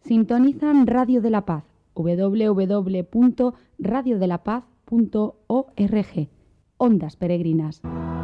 Sintonizan Radio de la Paz, www.radiodelapaz.org. Ondas Peregrinas.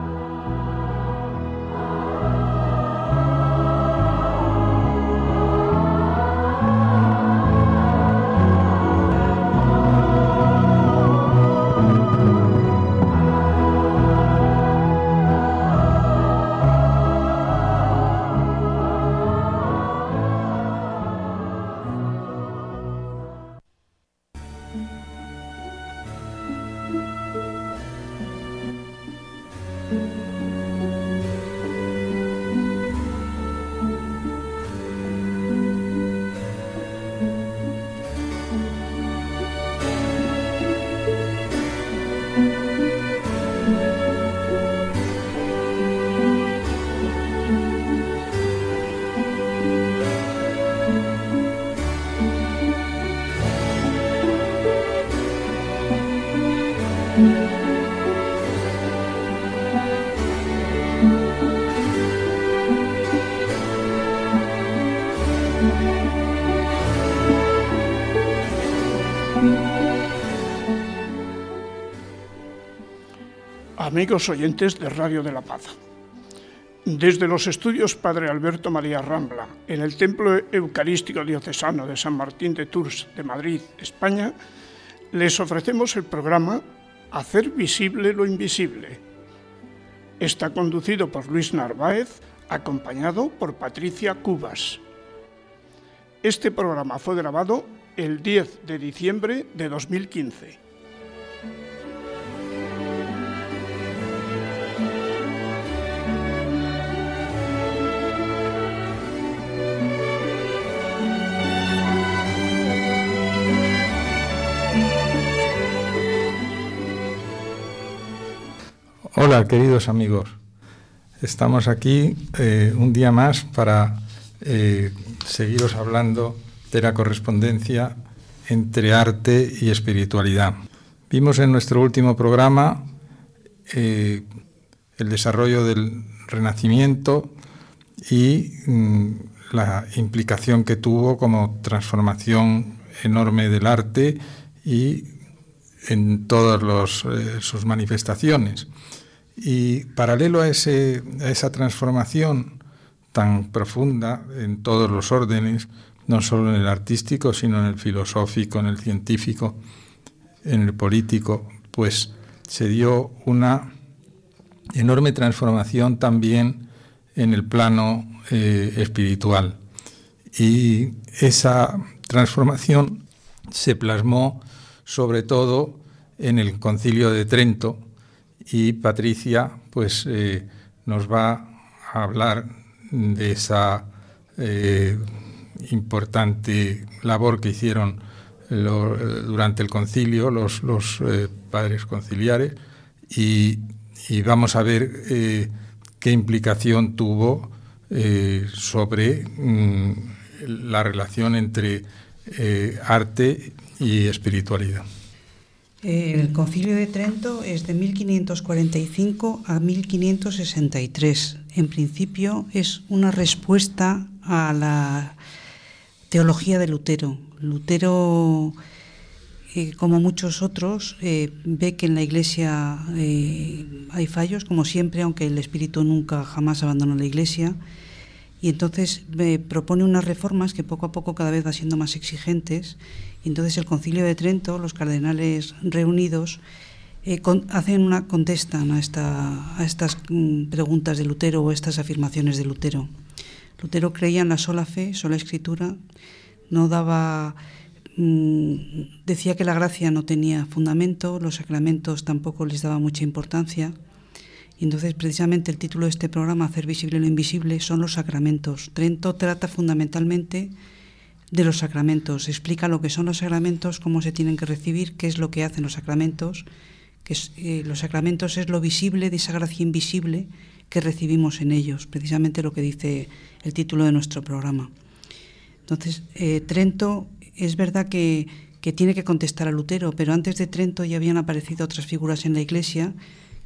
Amigos oyentes de Radio de la Paz, desde los estudios Padre Alberto María Rambla, en el Templo Eucarístico Diocesano de San Martín de Tours de Madrid, España, les ofrecemos el programa Hacer visible lo invisible. Está conducido por Luis Narváez, acompañado por Patricia Cubas. Este programa fue grabado el 10 de diciembre de 2015. Hola, queridos amigos. Estamos aquí un día más para seguiros hablando de la correspondencia entre arte y espiritualidad. Vimos en nuestro último programa el desarrollo del Renacimiento y la implicación que tuvo como transformación enorme del arte y en todas sus manifestaciones. Y paralelo a esa transformación tan profunda en todos los órdenes, no solo en el artístico, sino en el filosófico, en el científico, en el político, pues se dio una enorme transformación también en el plano espiritual. Y esa transformación se plasmó sobre todo en el Concilio de Trento, y Patricia pues nos va a hablar de esa importante labor que hicieron durante el concilio los padres conciliares y vamos a ver qué implicación tuvo sobre la relación entre arte y espiritualidad. El Concilio de Trento es de 1545 a 1563. En principio es una respuesta a la teología de Lutero. Lutero, como muchos otros, ve que en la Iglesia hay fallos, como siempre, aunque el Espíritu nunca jamás abandona la Iglesia. Y entonces propone unas reformas que poco a poco cada vez van siendo más exigentes. Y entonces el Concilio de Trento, los cardenales reunidos, contestan a estas preguntas de Lutero o estas afirmaciones de Lutero. Lutero creía en la sola fe, sola escritura, decía que la gracia no tenía fundamento, los sacramentos tampoco les daba mucha importancia. Y entonces precisamente el título de este programa, Hacer visible lo invisible, son los sacramentos. Trento trata fundamentalmente de los sacramentos, explica lo que son los sacramentos, cómo se tienen que recibir, qué es lo que hacen los sacramentos, los sacramentos es lo visible de esa gracia invisible que recibimos en ellos, precisamente lo que dice el título de nuestro programa. Entonces, Trento es verdad que tiene que contestar a Lutero, pero antes de Trento ya habían aparecido otras figuras en la Iglesia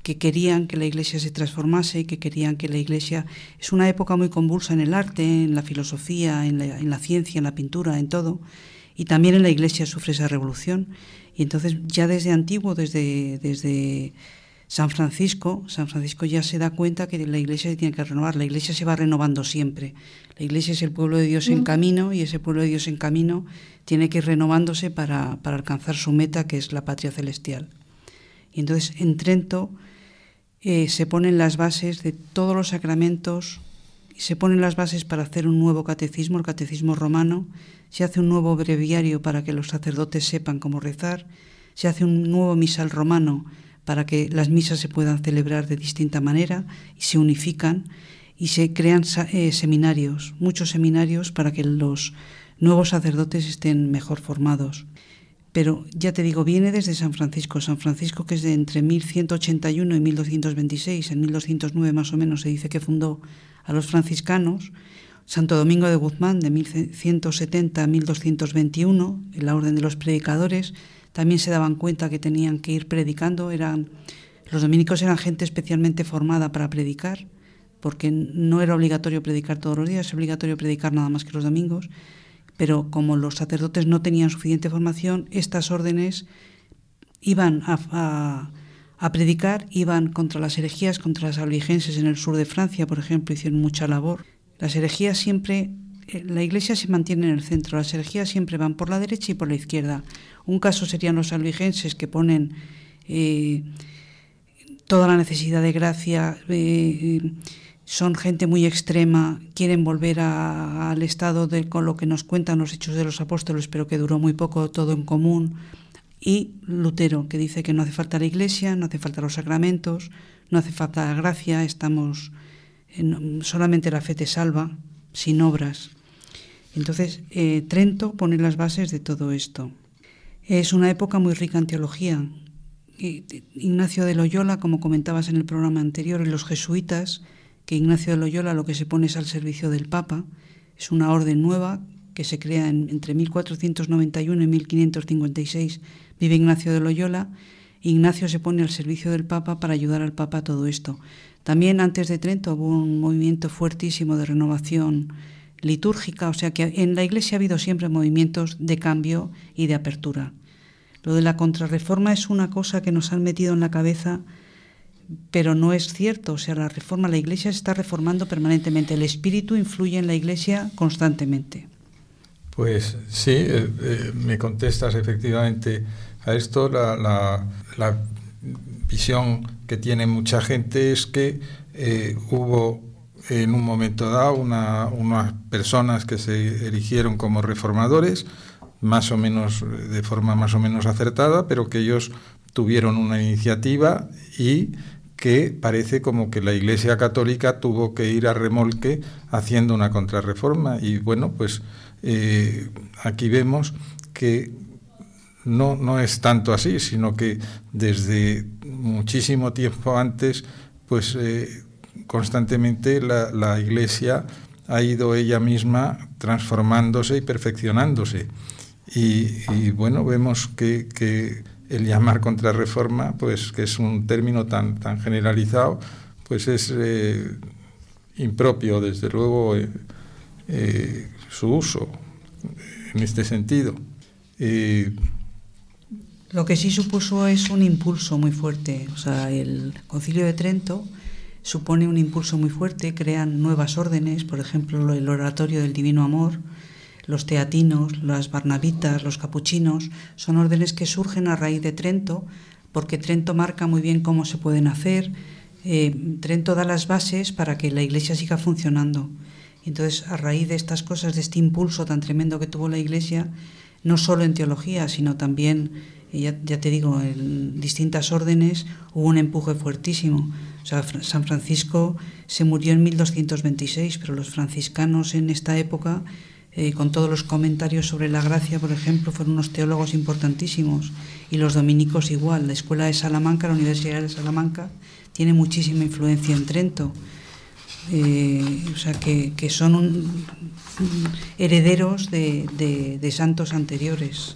que querían que la Iglesia se transformase, que querían que la Iglesia... Es una época muy convulsa en el arte, en la filosofía, en la ciencia, en la pintura, en todo, y también en la Iglesia sufre esa revolución. Y entonces ya desde antiguo, desde San Francisco ya se da cuenta que la Iglesia se tiene que renovar. La Iglesia se va renovando siempre. La Iglesia es el pueblo de Dios en camino, y ese pueblo de Dios en camino tiene que ir renovándose para alcanzar su meta, que es la patria celestial. Y entonces en Trento se ponen las bases de todos los sacramentos, y se ponen las bases para hacer un nuevo catecismo, el catecismo romano. Se hace un nuevo breviario para que los sacerdotes sepan cómo rezar. Se hace un nuevo misal romano para que las misas se puedan celebrar de distinta manera y se unifican, y se crean seminarios, muchos seminarios, para que los nuevos sacerdotes estén mejor formados. Pero ya te digo, viene desde San Francisco, que es de entre 1181 y 1226, en 1209 más o menos se dice que fundó a los franciscanos. Santo Domingo de Guzmán, de 1170 a 1221, en la Orden de los Predicadores, también se daban cuenta que tenían que ir predicando. Los dominicos eran gente especialmente formada para predicar, porque no era obligatorio predicar todos los días, es obligatorio predicar nada más que los domingos, pero como los sacerdotes no tenían suficiente formación, estas órdenes iban a predicar, iban contra las herejías, contra las albigenses en el sur de Francia, por ejemplo, hicieron mucha labor. Las herejías siempre, la Iglesia se mantiene en el centro, las herejías siempre van por la derecha y por la izquierda. Un caso serían los albigenses, que ponen toda la necesidad de gracia, son gente muy extrema, quieren volver al estado con lo que nos cuentan los Hechos de los Apóstoles, pero que duró muy poco, todo en común. Y Lutero, que dice que no hace falta la Iglesia, no hace falta los sacramentos, no hace falta la gracia, solamente la fe te salva, sin obras. Entonces, Trento pone las bases de todo esto. Es una época muy rica en teología. Ignacio de Loyola, como comentabas en el programa anterior, y los jesuitas, que Ignacio de Loyola lo que se pone es al servicio del Papa. Es una orden nueva que se crea entre 1491 y 1556. Vive Ignacio de Loyola. Ignacio se pone al servicio del Papa para ayudar al Papa a todo esto. También antes de Trento hubo un movimiento fuertísimo de renovación litúrgica, o sea que en la Iglesia ha habido siempre movimientos de cambio y de apertura. Lo de la contrarreforma es una cosa que nos han metido en la cabeza, pero no es cierto. O sea, la Iglesia se está reformando permanentemente. El Espíritu influye en la Iglesia constantemente. Pues sí, me contestas efectivamente a esto. La visión que tiene mucha gente es que hubo en un momento dado unas personas que se erigieron como reformadores, más o menos de forma más o menos acertada, pero que ellos tuvieron una iniciativa y que parece como que la Iglesia Católica tuvo que ir a remolque haciendo una contrarreforma. Y bueno, pues aquí vemos que no es tanto así, sino que desde muchísimo tiempo antes, pues constantemente la Iglesia ha ido ella misma transformándose y perfeccionándose. Y bueno, vemos que el llamar contrarreforma, pues que es un término tan generalizado, pues es impropio, desde luego, su uso en este sentido. Lo que sí supuso es un impulso muy fuerte. O sea, el Concilio de Trento supone un impulso muy fuerte, crean nuevas órdenes, por ejemplo, el Oratorio del Divino Amor, los teatinos, las barnabitas, los capuchinos, son órdenes que surgen a raíz de Trento, porque Trento marca muy bien cómo se pueden hacer. Trento da las bases para que la Iglesia siga funcionando. Entonces, a raíz de estas cosas, de este impulso tan tremendo que tuvo la Iglesia, no solo en teología, sino también, ya te digo, en distintas órdenes, hubo un empuje fuertísimo. O sea, San Francisco se murió en 1226, pero los franciscanos en esta época, con todos los comentarios sobre la gracia, por ejemplo, fueron unos teólogos importantísimos. Y los dominicos igual. La Escuela de Salamanca, la Universidad de Salamanca, tiene muchísima influencia en Trento. O sea, que son herederos de santos anteriores.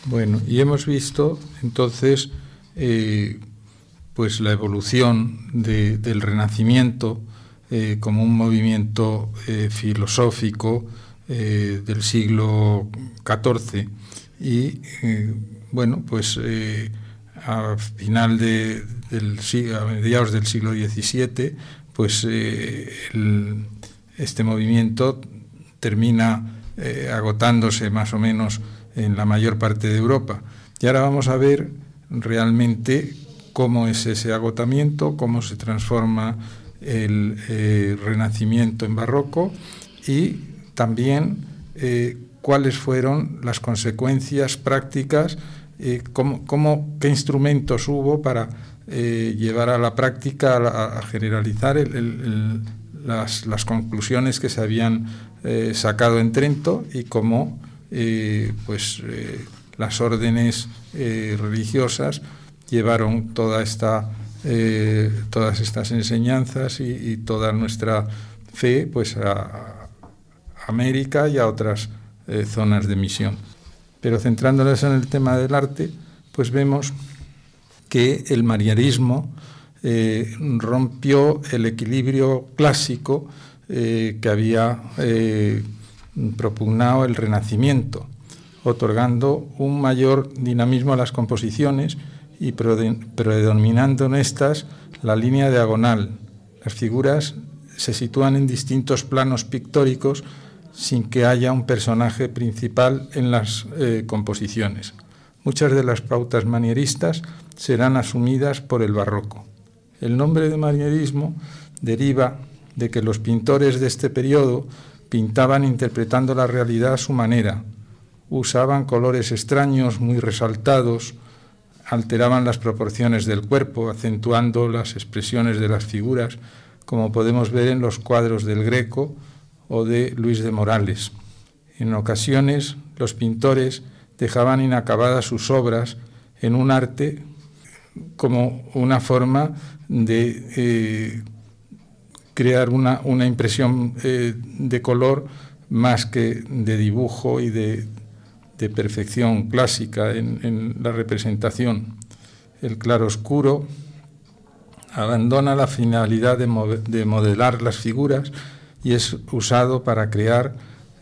Bueno, y hemos visto entonces pues la evolución del Renacimiento como un movimiento filosófico del siglo XIV y bueno, pues a final a mediados del siglo XVII, pues este movimiento termina agotándose más o menos en la mayor parte de Europa. Y ahora vamos a ver realmente cómo es ese agotamiento, cómo se transforma el Renacimiento en barroco y también cuáles fueron las consecuencias prácticas, qué instrumentos hubo para llevar a la práctica, a generalizar las conclusiones que se habían sacado en Trento y cómo las órdenes religiosas llevaron todas estas enseñanzas y toda nuestra fe pues a América y a otras zonas de misión. Pero centrándonos en el tema del arte, pues vemos que el manierismo rompió el equilibrio clásico que había propugnado el Renacimiento, otorgando un mayor dinamismo a las composiciones y predominando en estas la línea diagonal. Las figuras se sitúan en distintos planos pictóricos sin que haya un personaje principal en las composiciones. Muchas de las pautas manieristas serán asumidas por el barroco. El nombre de manierismo deriva de que los pintores de este periodo pintaban interpretando la realidad a su manera. Usaban colores extraños, muy resaltados, alteraban las proporciones del cuerpo, acentuando las expresiones de las figuras, como podemos ver en los cuadros del Greco o de Luis de Morales. En ocasiones, los pintores dejaban inacabadas sus obras en un arte como una forma de crear una impresión de color más que de dibujo y de perfección clásica en la representación. El claroscuro abandona la finalidad de modelar las figuras y es usado para crear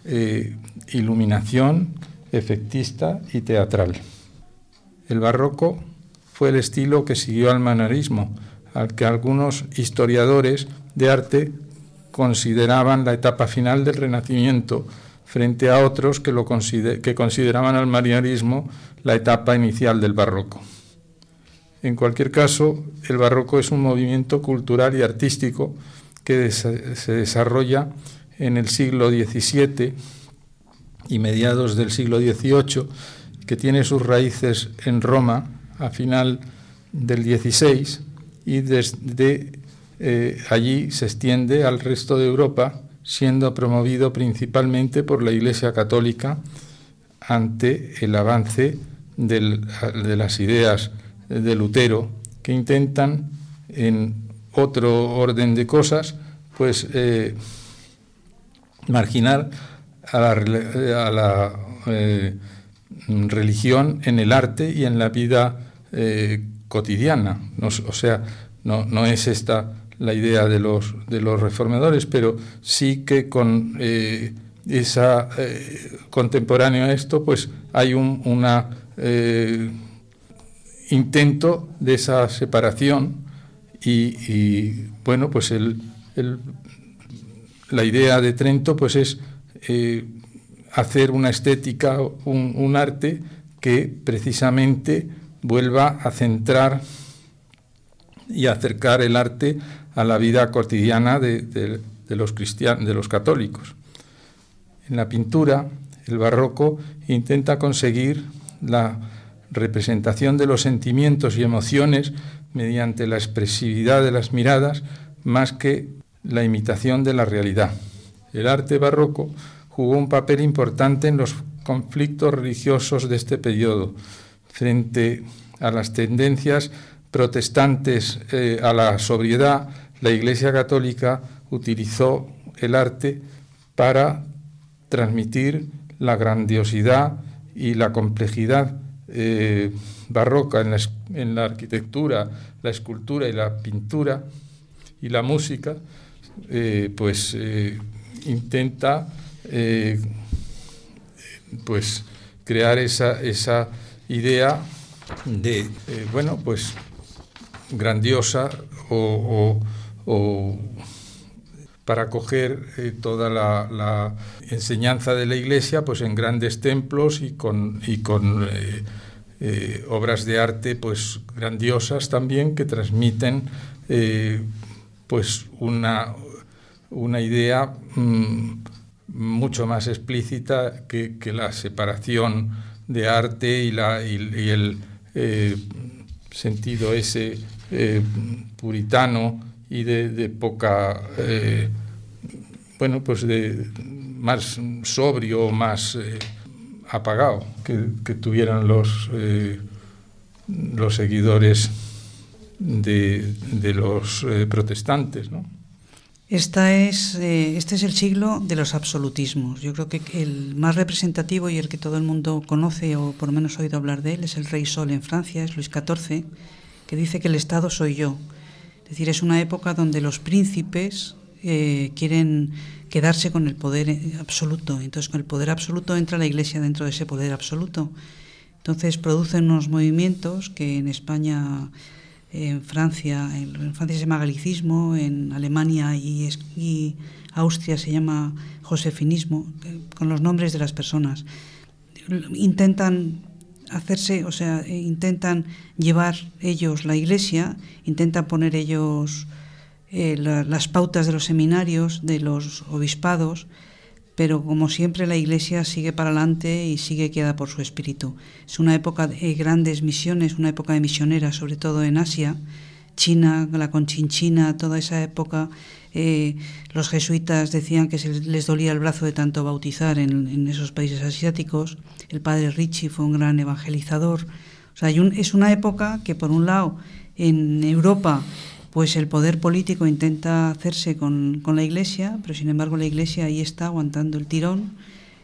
iluminación efectista y teatral. El barroco fue el estilo que siguió al manierismo, al que algunos historiadores de arte consideraban la etapa final del Renacimiento, frente a otros que consideraban al manierismo la etapa inicial del barroco. En cualquier caso, el barroco es un movimiento cultural y artístico que se desarrolla en el siglo XVII y mediados del siglo XVIII, que tiene sus raíces en Roma a final del XVI y desde allí se extiende al resto de Europa, siendo promovido principalmente por la Iglesia Católica ante el avance de las ideas de Lutero, que intentan en otro orden de cosas pues marginar a la religión en el arte y en la vida cotidiana. No es esta la idea de los reformadores, pero sí que con esa contemporáneo a esto, pues hay un intento de esa separación y bueno, pues la idea de Trento pues es hacer una estética, un arte que precisamente vuelva a centrar y acercar el arte a la vida cotidiana de los cristianos, de los católicos. En la pintura, el barroco intenta conseguir la representación de los sentimientos y emociones mediante la expresividad de las miradas más que la imitación de la realidad. El arte barroco jugó un papel importante en los conflictos religiosos de este periodo, frente a las tendencias protestantes a la sobriedad. La Iglesia Católica utilizó el arte para transmitir la grandiosidad y la complejidad barroca en la arquitectura, la escultura y la pintura y la música, pues intenta pues crear esa idea de, bueno, pues grandiosa o para coger toda la enseñanza de la Iglesia pues en grandes templos y con obras de arte pues grandiosas también que transmiten pues una idea mucho más explícita que la separación de arte y el sentido ese puritano y de poca bueno, pues de más sobrio, más apagado que tuvieran los seguidores de los protestantes, ¿no? Este es el siglo de los absolutismos. Yo creo que el más representativo y el que todo el mundo conoce o por lo menos ha oído hablar de él es el Rey Sol en Francia, es Luis XIV, que dice que el Estado soy yo. Es decir, es una época donde los príncipes quieren quedarse con el poder absoluto. Entonces, con el poder absoluto entra la Iglesia dentro de ese poder absoluto. Entonces, producen unos movimientos que en España... En Francia se llama galicismo, en Alemania y Austria se llama josefinismo, con los nombres de las personas. Intentan intentan llevar ellos la Iglesia, intentan poner ellos las pautas de los seminarios, de los obispados, pero como siempre la Iglesia sigue para adelante y sigue guiada por su espíritu. Es una época de grandes misiones, una época de misioneras, sobre todo en Asia, China, la Conchinchina, toda esa época. Los jesuitas decían que se les dolía el brazo de tanto bautizar en esos países asiáticos. El padre Ricci fue un gran evangelizador. O sea, es una época que, por un lado, en Europa pues el poder político intenta hacerse con la Iglesia, pero sin embargo la Iglesia ahí está aguantando el tirón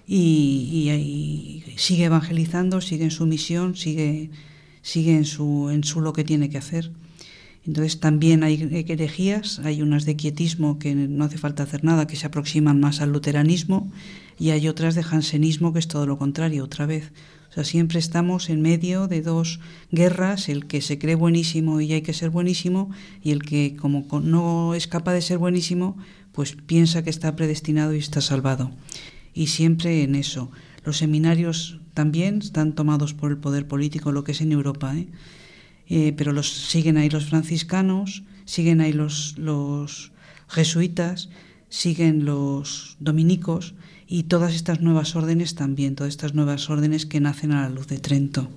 y sigue evangelizando, sigue en su misión, sigue en su lo que tiene que hacer. Entonces también hay herejías, hay unas de quietismo que no hace falta hacer nada, que se aproximan más al luteranismo, y hay otras de jansenismo que es todo lo contrario, otra vez. O sea, siempre estamos en medio de dos guerras, el que se cree buenísimo y hay que ser buenísimo, y el que como no es capaz de ser buenísimo, pues piensa que está predestinado y está salvado. Y siempre en eso. Los seminarios también están tomados por el poder político, lo que es en Europa, pero siguen ahí los franciscanos, siguen ahí los jesuitas, siguen los dominicos, y todas estas nuevas órdenes también, todas estas nuevas órdenes que nacen a la luz de Trento.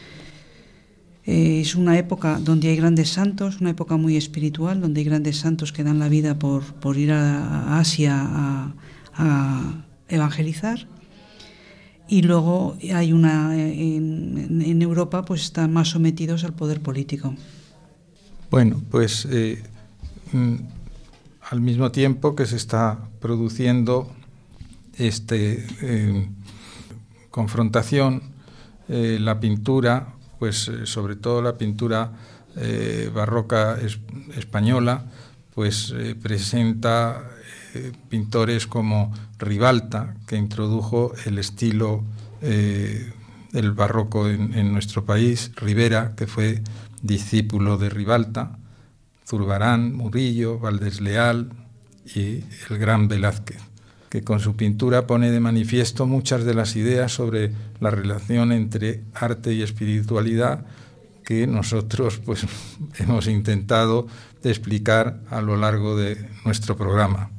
Es una época donde hay grandes santos, una época muy espiritual, donde hay grandes santos que dan la vida por ir a Asia a evangelizar. Y luego hay en Europa pues están más sometidos al poder político. Bueno, pues al mismo tiempo que se está produciendo confrontación, la pintura, pues sobre todo la pintura barroca española, pues presenta pintores como Ribalta, que introdujo el estilo del barroco en nuestro país, Rivera, que fue discípulo de Ribalta, Zurbarán, Murillo, Valdés Leal y el gran Velázquez, que con su pintura pone de manifiesto muchas de las ideas sobre la relación entre arte y espiritualidad que nosotros pues hemos intentado de explicar a lo largo de nuestro programa.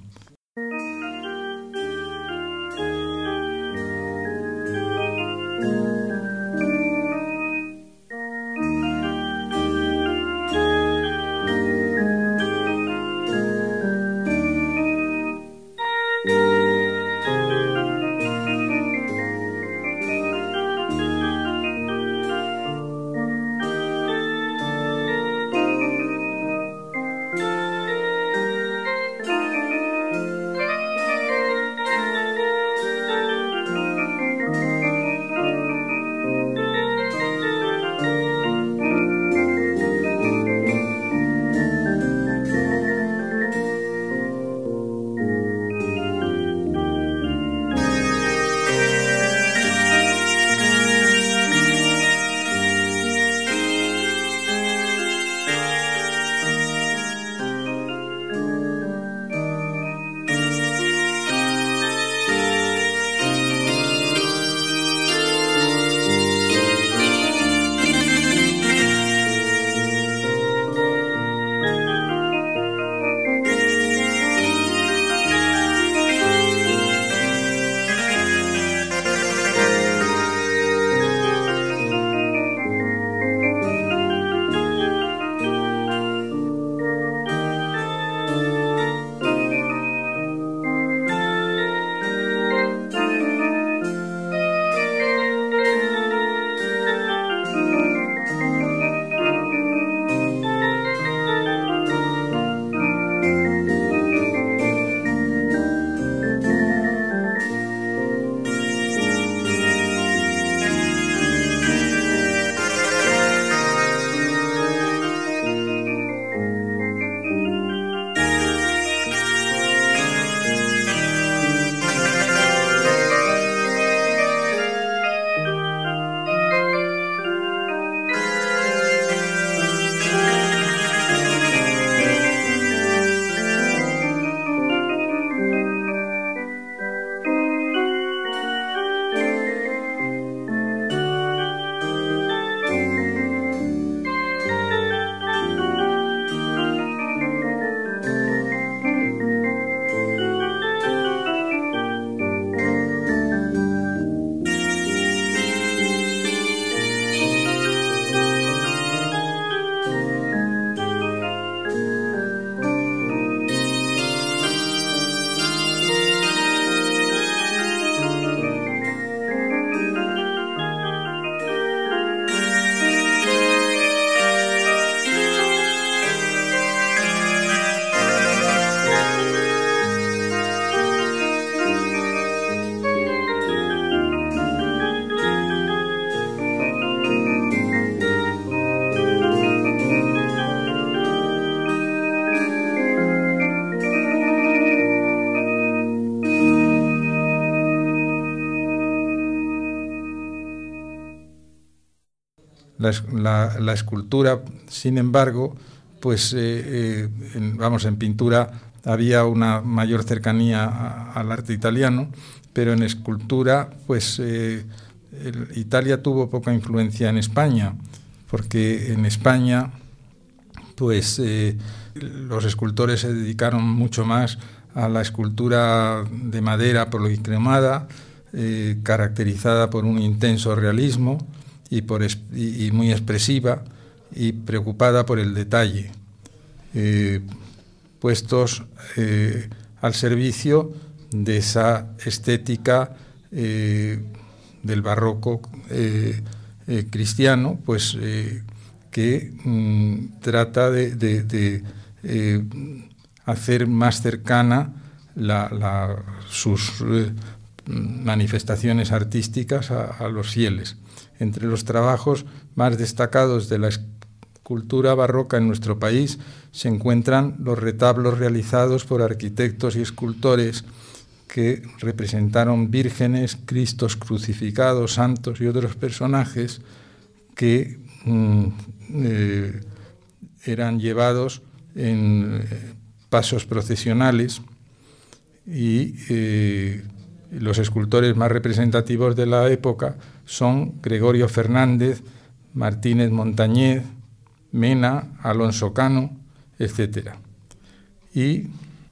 La escultura, sin embargo, pues en pintura había una mayor cercanía al arte italiano, pero en escultura, pues Italia tuvo poca influencia en España, porque en España, pues los escultores se dedicaron mucho más a la escultura de madera policromada, caracterizada por un intenso realismo y muy expresiva y preocupada por el detalle, puestos al servicio de esa estética del barroco cristiano, pues que trata de hacer más cercana sus manifestaciones artísticas a los fieles. Entre los trabajos más destacados de la escultura barroca en nuestro país se encuentran los retablos realizados por arquitectos y escultores que representaron vírgenes, cristos crucificados, santos y otros personajes que eran llevados en pasos procesionales, y los escultores más representativos de la época son Gregorio Fernández, Martínez Montañez, Mena, Alonso Cano, etc. Y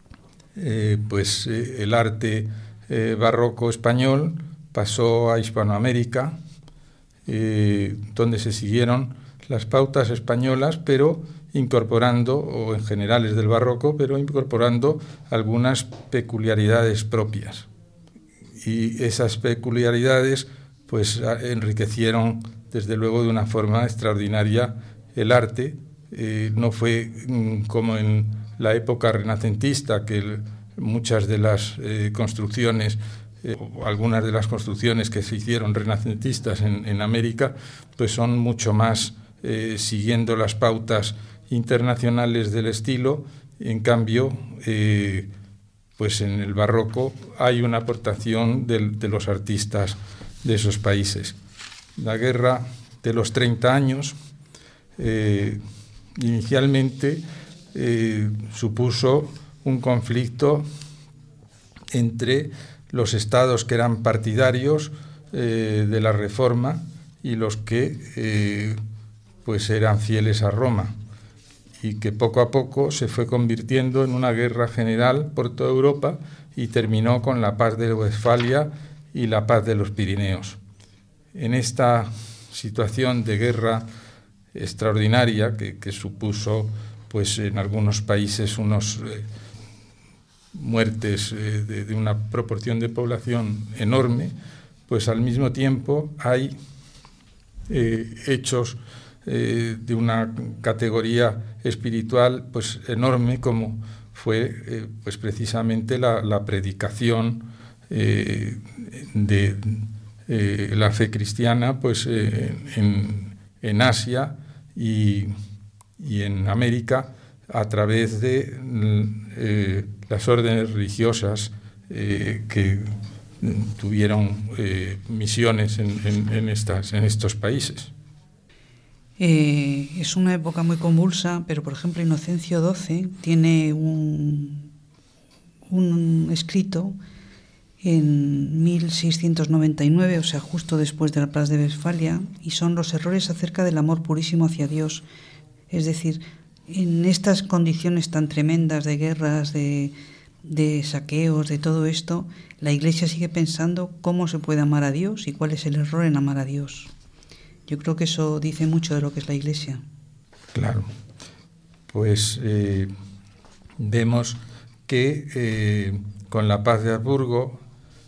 el arte barroco español pasó a Hispanoamérica, donde se siguieron las pautas españolas, pero incorporando, o en generales del barroco, pero incorporando algunas peculiaridades propias. Y esas peculiaridades pues enriquecieron desde luego de una forma extraordinaria el arte. No fue como en la época renacentista, que muchas de las construcciones, o algunas de las construcciones que se hicieron renacentistas en América, pues son mucho más siguiendo las pautas internacionales del estilo. En cambio, pues en el barroco hay una aportación de los artistas de esos países. La Guerra de los 30 años inicialmente supuso un conflicto entre los estados que eran partidarios de la Reforma y los que pues eran fieles a Roma, y que poco a poco se fue convirtiendo en una guerra general por toda Europa y terminó con la paz de Westfalia y la paz de los Pirineos. En esta situación de guerra extraordinaria que supuso pues en algunos países unos muertes de una proporción de población enorme, pues al mismo tiempo hay hechos de una categoría espiritual pues enorme, como fue pues precisamente la predicación de la fe cristiana pues en Asia y en América, a través de las órdenes religiosas que tuvieron misiones en estos países. Es una época muy convulsa, pero por ejemplo Inocencio XII tiene un escrito en 1699, o sea, justo después de la paz de Westfalia, y son los errores acerca del amor purísimo hacia Dios. Es decir, en estas condiciones tan tremendas de guerras, de saqueos, de todo esto, la Iglesia sigue pensando cómo se puede amar a Dios y cuál es el error en amar a Dios. Yo creo que eso dice mucho de lo que es la Iglesia. Claro. Pues vemos que con la paz de Habsburgo,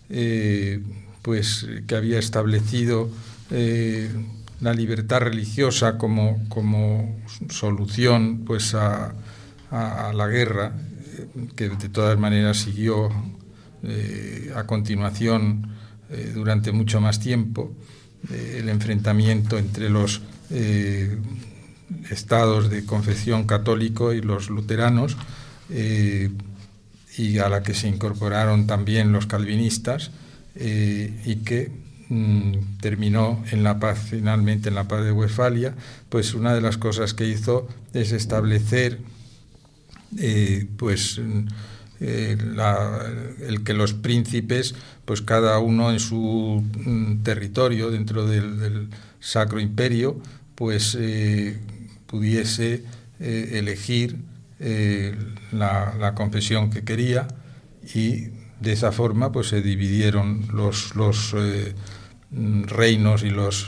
pues que había establecido la libertad religiosa como solución pues a la guerra, que de todas maneras siguió a continuación durante mucho más tiempo, el enfrentamiento entre los estados de confesión católico y los luteranos, y a la que se incorporaron también los calvinistas, y que terminó en la paz, finalmente en la paz de Westfalia, pues una de las cosas que hizo es establecer el que los príncipes, pues cada uno en su territorio dentro del Sacro Imperio, pues pudiese elegir la confesión que quería, y de esa forma pues se dividieron los reinos y los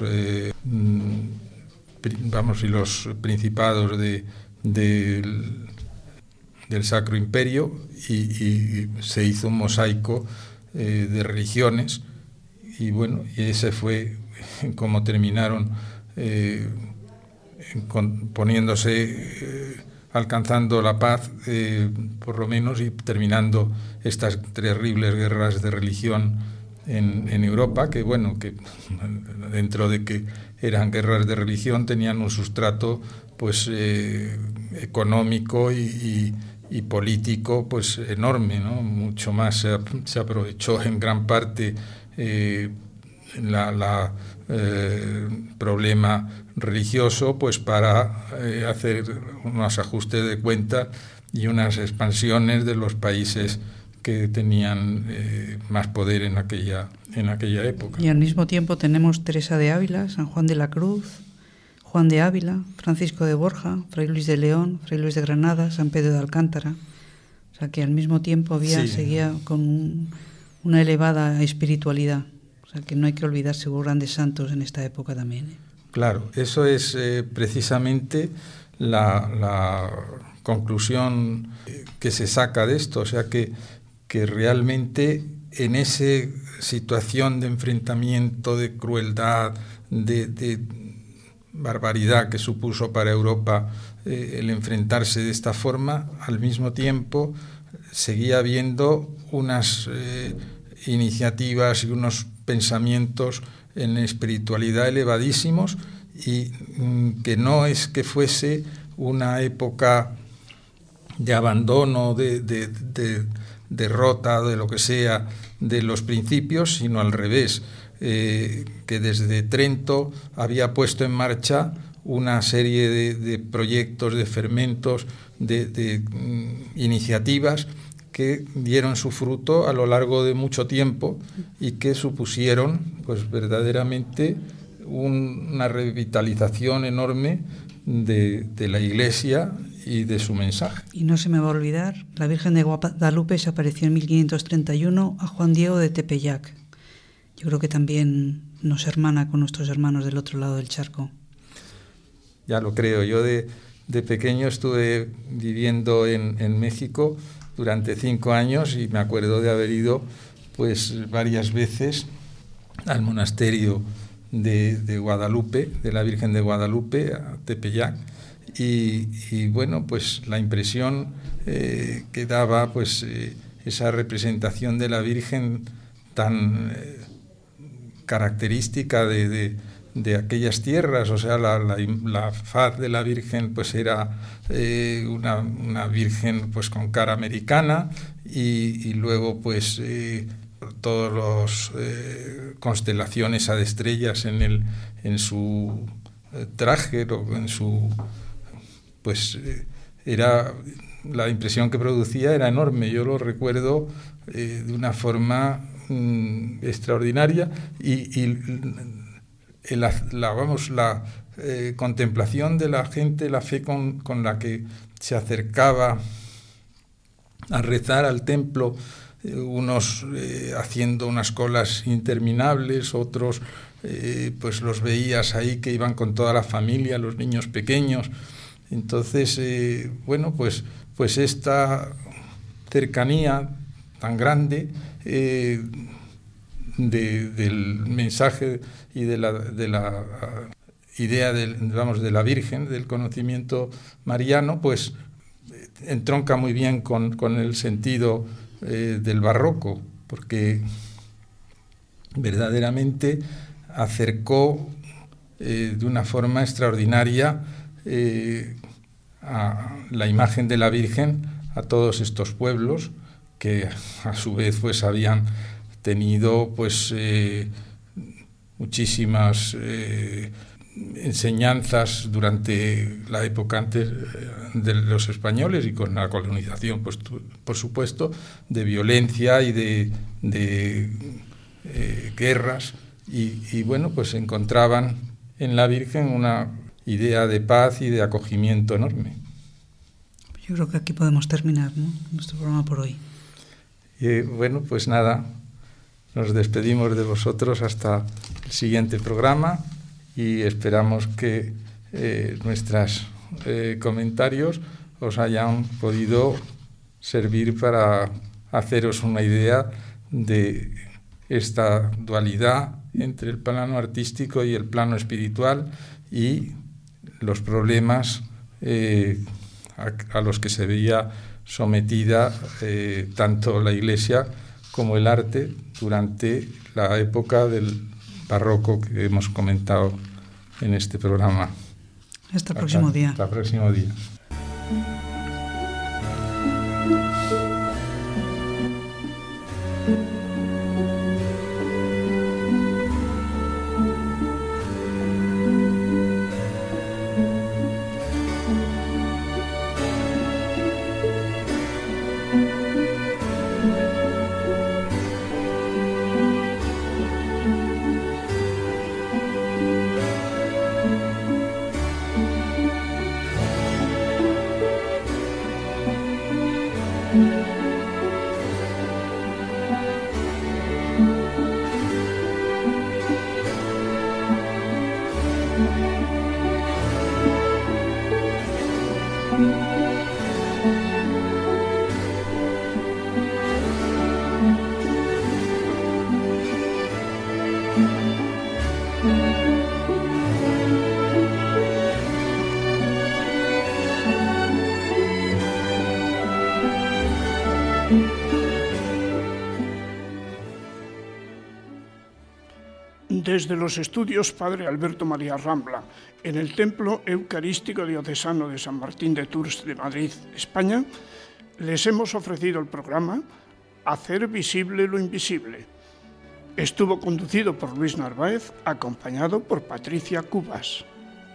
principados del Sacro Imperio, y se hizo un mosaico de religiones, y bueno, y ese fue como terminaron alcanzando la paz, por lo menos, y terminando estas terribles guerras de religión en Europa, que bueno, que dentro de que eran guerras de religión tenían un sustrato pues económico y político pues enorme, ¿no? Mucho más se aprovechó en gran parte problema religioso pues para hacer unos ajustes de cuenta y unas expansiones de los países que tenían más poder en aquella época. Y al mismo tiempo tenemos Teresa de Ávila, San Juan de la Cruz, Juan de Ávila, Francisco de Borja, Fray Luis de León, Fray Luis de Granada, San Pedro de Alcántara. O sea que al mismo tiempo seguía con una elevada espiritualidad. O sea que no hay que olvidarse, hubo grandes santos en esta época también. Claro, eso es precisamente la conclusión que se saca de esto. O sea que realmente en esa situación de enfrentamiento, de crueldad, de barbaridad que supuso para Europa el enfrentarse de esta forma, al mismo tiempo seguía habiendo unas iniciativas y unos pensamientos en espiritualidad elevadísimos, y que no es que fuese una época de abandono, de derrota, de lo que sea, de los principios, sino al revés, que desde Trento había puesto en marcha una serie de proyectos, de fermentos, de iniciativas que dieron su fruto a lo largo de mucho tiempo y que supusieron pues verdaderamente una revitalización enorme de la Iglesia y de su mensaje. Y no se me va a olvidar, la Virgen de Guadalupe se apareció en 1531 a Juan Diego de Tepeyac. Yo creo que también nos hermana con nuestros hermanos del otro lado del charco. Ya lo creo. Yo de pequeño estuve viviendo en México durante 5 años y me acuerdo de haber ido pues varias veces al monasterio de Guadalupe, de la Virgen de Guadalupe, a Tepeyac, y bueno, pues la impresión que daba pues esa representación de la Virgen tan característica de aquellas tierras. O sea, la faz de la Virgen pues era una Virgen pues con cara americana, y luego pues todos los constelaciones de estrellas en su traje, en su pues era la impresión que producía era enorme. Yo lo recuerdo de una forma extraordinaria, y la contemplación de la gente, la fe con la que se acercaba a rezar al templo, unos haciendo unas colas interminables, otros pues los veías ahí que iban con toda la familia, los niños pequeños. Entonces, bueno, pues esta cercanía tan grande del mensaje y de la idea de la Virgen, del conocimiento mariano, pues entronca muy bien con el sentido del barroco, porque verdaderamente acercó de una forma extraordinaria a la imagen de la Virgen a todos estos pueblos que a su vez pues habían tenido pues muchísimas enseñanzas durante la época antes de los españoles y con la colonización, pues, por supuesto, de violencia y de guerras. Y bueno, pues encontraban en la Virgen una idea de paz y de acogimiento enorme. Yo creo que aquí podemos terminar, ¿no?, nuestro programa por hoy. Bueno, pues nada, nos despedimos de vosotros hasta el siguiente programa y esperamos que nuestros comentarios os hayan podido servir para haceros una idea de esta dualidad entre el plano artístico y el plano espiritual y los problemas a los que se veía sometida tanto la Iglesia como el arte durante la época del barroco que hemos comentado en este programa. Hasta el próximo día. Hasta el próximo día. Desde los estudios Padre Alberto María Rambla, en el Templo Eucarístico Diocesano de San Martín de Tours de Madrid, España, les hemos ofrecido el programa Hacer visible lo invisible. Estuvo conducido por Luis Narváez, acompañado por Patricia Cubas.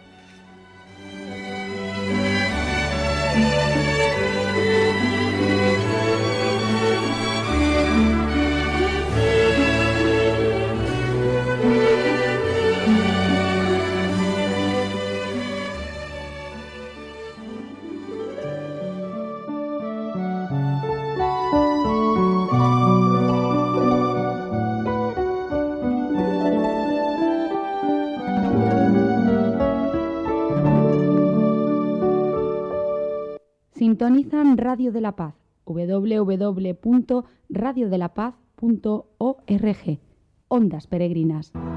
Sintonizan Radio de la Paz, www.radiodelapaz.org. Ondas peregrinas.